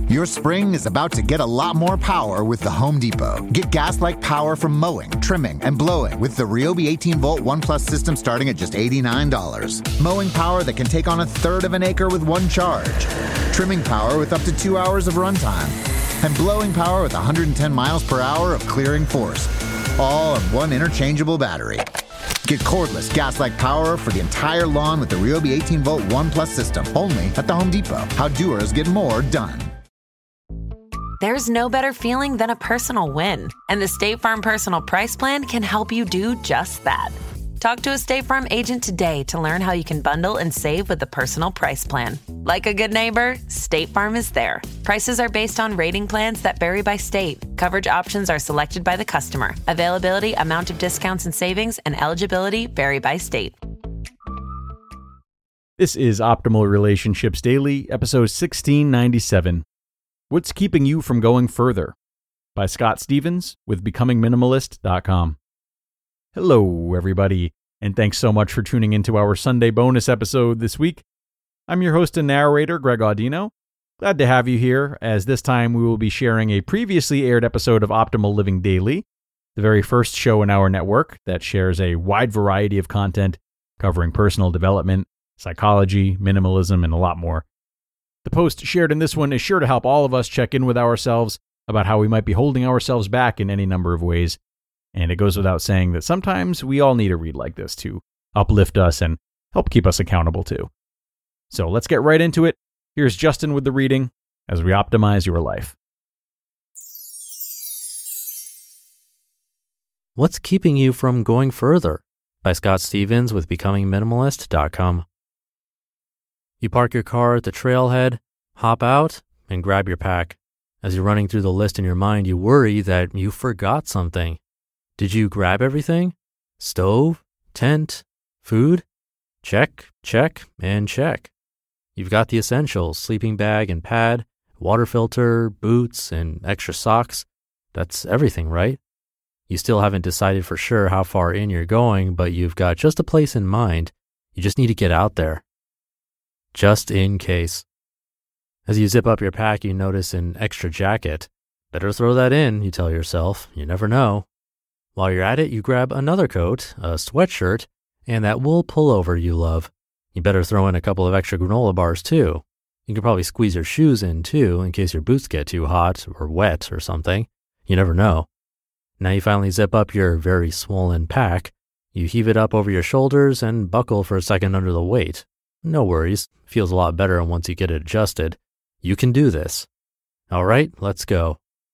Your spring is about to get a lot more power with the Home Depot. Get gas-like power from mowing, trimming, and blowing with the Ryobi 18-volt ONE+ system starting at just $89. Mowing power that can take on a third of an acre with one charge. Trimming power with up to 2 hours of runtime. And blowing power with 110 miles per hour of clearing force. All on one interchangeable battery. Get cordless gas-like power for the entire lawn with the Ryobi 18-volt ONE+ system. Only at the Home Depot. How doers get more done. There's no better feeling than a personal win. And the State Farm Personal Price Plan can help you do just that. Talk to a State Farm agent today to learn how you can bundle and save with the Personal Price Plan. Like a good neighbor, State Farm is there. Prices are based on rating plans that vary by state. Coverage options are selected by the customer. Availability, amount of discounts and savings, and eligibility vary by state. This is Optimal Relationships Daily, episode 1697. What's Keeping You from Going Further? By Scott Stevens with BecomingMinimalist.com. Hello, everybody, and thanks so much for tuning into our Sunday bonus episode this week. I'm your host and narrator, Greg Audino. Glad to have you here, as this time we will be sharing a previously aired episode of Optimal Living Daily, the very first show in our network that shares a wide variety of content covering personal development, psychology, minimalism, and a lot more. The post shared in this one is sure to help all of us check in with ourselves about how we might be holding ourselves back in any number of ways. And it goes without saying that sometimes we all need a read like this to uplift us and help keep us accountable too. So let's get right into it. Here's Justin with the reading as we optimize your life. What's Keeping You from Going Further? By Scott Stevens with BecomingMinimalist.com. You park your car at the trailhead, hop out, and grab your pack. As you're running through the list in your mind, you worry that you forgot something. Did you grab everything? Stove, tent, food? Check, check, and check. You've got the essentials, sleeping bag and pad, water filter, boots, and extra socks. That's everything, right? You still haven't decided for sure how far in you're going, but you've got just a place in mind. You just need to get out there. Just in case. As you zip up your pack, you notice an extra jacket. Better throw that in, you tell yourself. You never know. While you're at it, you grab another coat, a sweatshirt, and that wool pullover you love. You better throw in a couple of extra granola bars too. You can probably squeeze your shoes in too, in case your boots get too hot or wet or something. You never know. Now you finally zip up your very swollen pack. You heave it up over your shoulders and buckle for a second under the weight. No worries. Feels a lot better once you get it adjusted. You can do this. All right, let's go.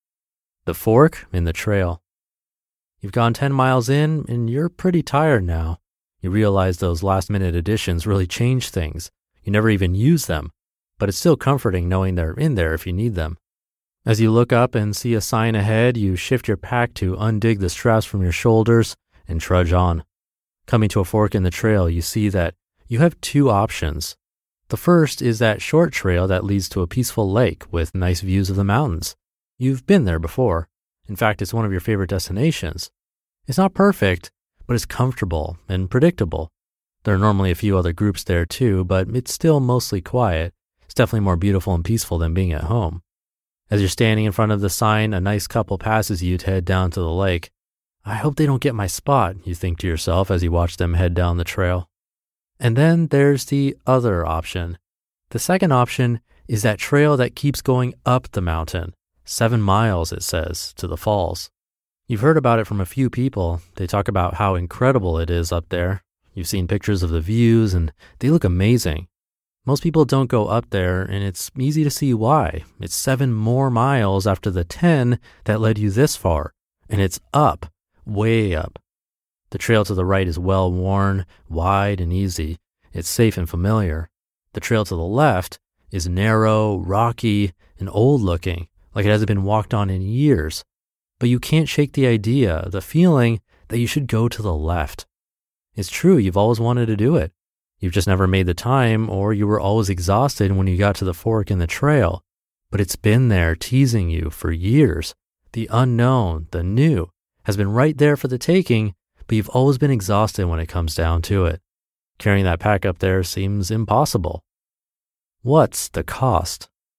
The fork in the trail. You've gone 10 miles in and you're pretty tired now. You realize those last-minute additions really change things. You never even use them, but it's still comforting knowing they're in there if you need them. As you look up and see a sign ahead, you shift your pack to undig the straps from your shoulders and trudge on. Coming to a fork in the trail, you see that you have two options. The first is that short trail that leads to a peaceful lake with nice views of the mountains. You've been there before. In fact, it's one of your favorite destinations. It's not perfect, but it's comfortable and predictable. There are normally a few other groups there too, but it's still mostly quiet. It's definitely more beautiful and peaceful than being at home. As you're standing in front of the sign, a nice couple passes you to head down to the lake. I hope they don't get my spot, you think to yourself as you watch them head down the trail. And then there's the other option. The second option is that trail that keeps going up the mountain. 7 miles, it says, to the falls. You've heard about it from a few people. They talk about how incredible it is up there. You've seen pictures of the views, and they look amazing. Most people don't go up there, and it's easy to see why. It's 7 more miles after the 10 that led you this far, and it's up, way up. The trail to the right is well-worn, wide, and easy. It's safe and familiar. The trail to the left is narrow, rocky, and old-looking, like it hasn't been walked on in years. But you can't shake the idea, the feeling that you should go to the left. It's true, you've always wanted to do it. You've just never made the time, or you were always exhausted when you got to the fork in the trail. But it's been there teasing you for years. The unknown, the new, has been right there for the taking, but you've always been exhausted when it comes down to it. Carrying that pack up there seems impossible. What's the cost?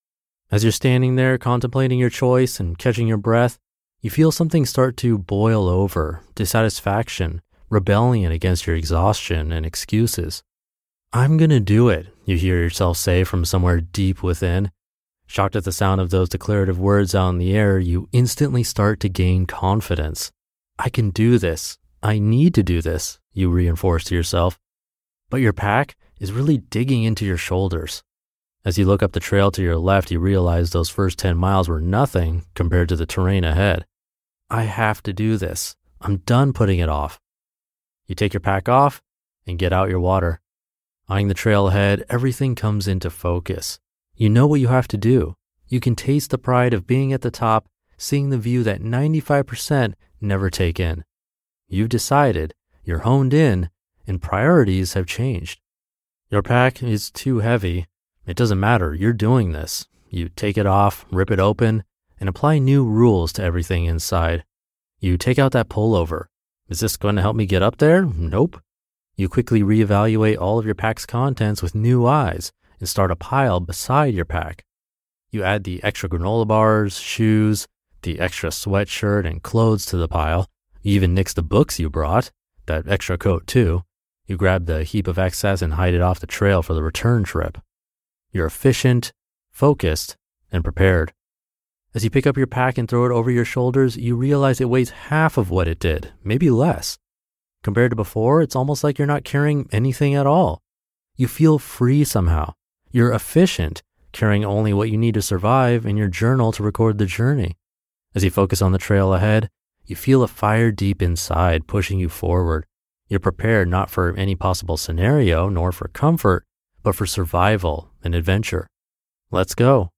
As you're standing there contemplating your choice and catching your breath, you feel something start to boil over, dissatisfaction, rebellion against your exhaustion and excuses. "I'm gonna do it," you hear yourself say from somewhere deep within. Shocked at the sound of those declarative words out in the air, you instantly start to gain confidence. "I can do this. I need to do this," you reinforce to yourself. But your pack is really digging into your shoulders. As you look up the trail to your left, you realize those first 10 miles were nothing compared to the terrain ahead. "I have to do this. I'm done putting it off." You take your pack off and get out your water. Eyeing the trail ahead, everything comes into focus. You know what you have to do. You can taste the pride of being at the top, seeing the view that 95% never take in. You've decided, you're honed in, and priorities have changed. Your pack is too heavy. It doesn't matter, you're doing this. You take it off, rip it open, and apply new rules to everything inside. You take out that pullover. Is this going to help me get up there? Nope. You quickly reevaluate all of your pack's contents with new eyes and start a pile beside your pack. You add the extra granola bars, shoes, the extra sweatshirt and clothes to the pile. You even nix the books you brought, that extra coat too. You grab the heap of excess and hide it off the trail for the return trip. You're efficient, focused, and prepared. As you pick up your pack and throw it over your shoulders, you realize it weighs half of what it did, maybe less. Compared to before, it's almost like you're not carrying anything at all. You feel free somehow. You're efficient, carrying only what you need to survive and your journal to record the journey. As you focus on the trail ahead, you feel a fire deep inside pushing you forward. You're prepared not for any possible scenario nor for comfort, but for survival and adventure. Let's go.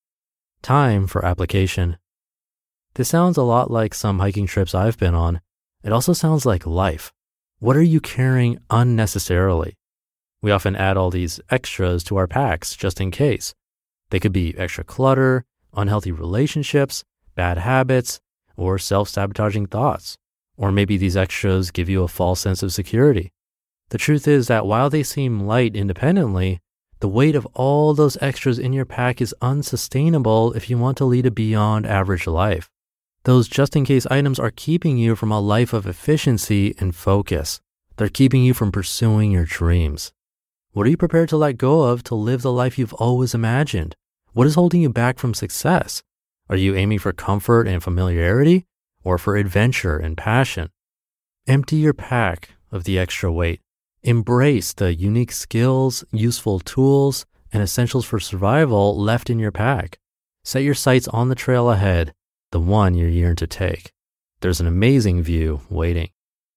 Time for application. This sounds a lot like some hiking trips I've been on. It also sounds like life. What are you carrying unnecessarily? We often add all these extras to our packs just in case. They could be extra clutter, unhealthy relationships, bad habits, or self-sabotaging thoughts. Or maybe these extras give you a false sense of security. The truth is that while they seem light independently, the weight of all those extras in your pack is unsustainable if you want to lead a beyond average life. Those just-in-case items are keeping you from a life of efficiency and focus. They're keeping you from pursuing your dreams. What are you prepared to let go of to live the life you've always imagined? What is holding you back from success? Are you aiming for comfort and familiarity, or for adventure and passion? Empty your pack of the extra weight. Embrace the unique skills, useful tools, and essentials for survival left in your pack. Set your sights on the trail ahead, the one you yearn to take. There's an amazing view waiting.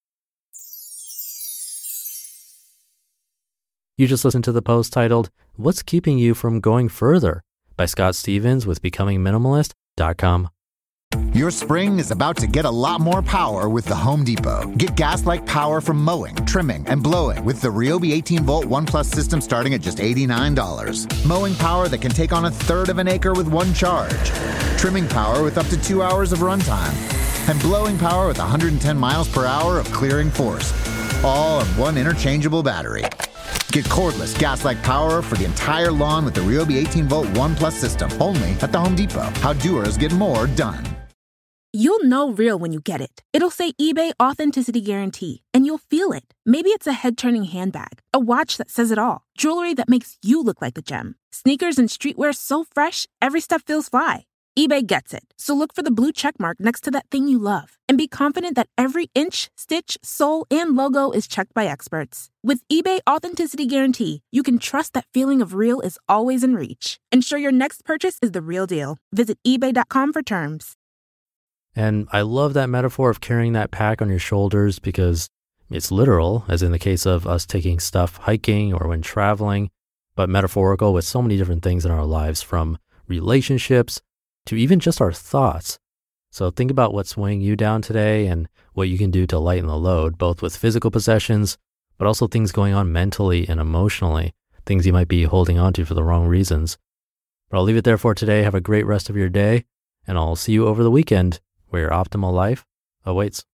You just listened to the post titled, "What's Keeping You from Going Further?" by Scott Stevens with BecomingMinimalist.com. Your spring is about to get a lot more power with the Home Depot. Get gas-like power from mowing, trimming, and blowing with the Ryobi 18-volt ONE+ system starting at just $89. Mowing power that can take on a third of an acre with one charge. Trimming power with up to 2 hours of runtime. And blowing power with 110 miles per hour of clearing force. All on one interchangeable battery. Get cordless gas-like power for the entire lawn with the Ryobi 18-volt ONE+ system. Only at the Home Depot. How doers get more done. You'll know real when you get it. It'll say eBay Authenticity Guarantee, and you'll feel it. Maybe it's a head-turning handbag, a watch that says it all, jewelry that makes you look like a gem, sneakers and streetwear so fresh, every step feels fly. eBay gets it. So look for the blue check mark next to that thing you love and be confident that every inch, stitch, sole, and logo is checked by experts. With eBay Authenticity Guarantee, you can trust that feeling of real is always in reach. Ensure your next purchase is the real deal. Visit eBay.com for terms. And I love that metaphor of carrying that pack on your shoulders because it's literal, as in the case of us taking stuff hiking or when traveling, but metaphorical with so many different things in our lives, from relationships to even just our thoughts. So think about what's weighing you down today and what you can do to lighten the load, both with physical possessions, but also things going on mentally and emotionally, things you might be holding on to for the wrong reasons. But I'll leave it there for today. Have a great rest of your day, and I'll see you over the weekend, where your optimal life awaits.